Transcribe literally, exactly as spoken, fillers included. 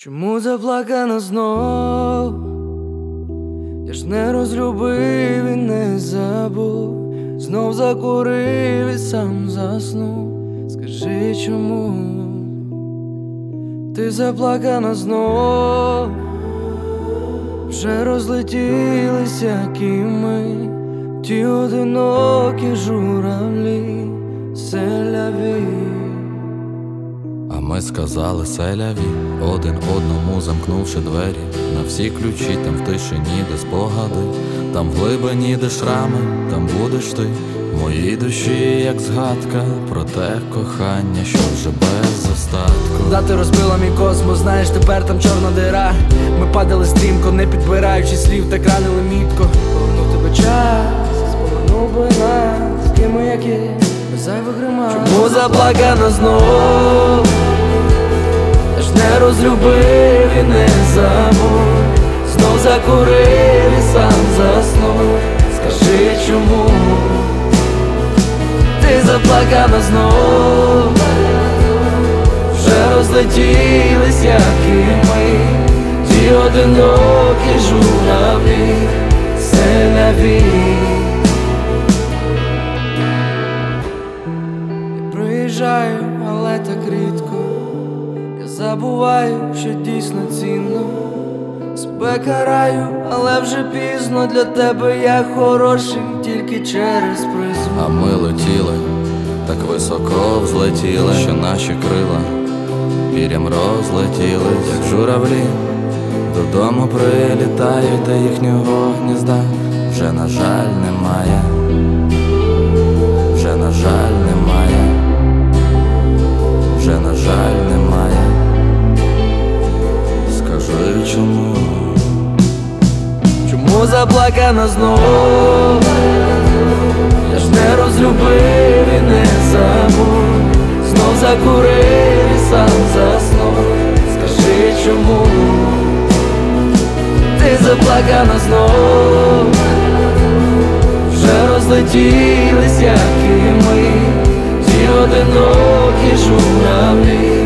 Чому заплакана знов? Я ж не розлюбив і не забув, знов закурив і сам заснув. Скажи, чому ти заплакана знов? Вже розлетілись, як і ми, ті одинокі журавлі. Селяві. А ми сказали селяві, один одному замкнувши двері. На всі ключі, там в тишині, де спогади, там в глибині, де шрами, там будеш ти в моїй душі, як згадка про те кохання, що вже без остатку. Да, ти розбила мій космос, знаєш, тепер там чорна дира. Ми падали стрімко, не підбираючи слів, так ранили мітко. Повернув тебе час, повернув би нас, ким ми як є, без зайвих ремарок. Чому заплакана знов? Я ж не розлюбив і не забув, знов закурив і сам заснув. Скажи, чому ти заплакана знов? Вже розлетілись, як і ми, ті одинокі журавлі. Селяві. Я приїжджаю, але так рідко. Я забуваю, що дійсно цінно. Себе караю, але вже пізно. Для тебе я хороший тільки через призму. А ми летіли, так високо взлетіли, що наші крила пір'ям розлетілись, як журавлі. Додому прилітають, та їхнього гнізда вже, на жаль, немає. Вже, на жаль, немає. Вже, на жаль, немає. Скажи, чому? Чому заплакана знов? Я ж не розлюбив і не забув, знов закурив і сам заснув. Скажи, чому ти заплакана знов? Вже розлетілись, як і ми, ті одинокі журавлі.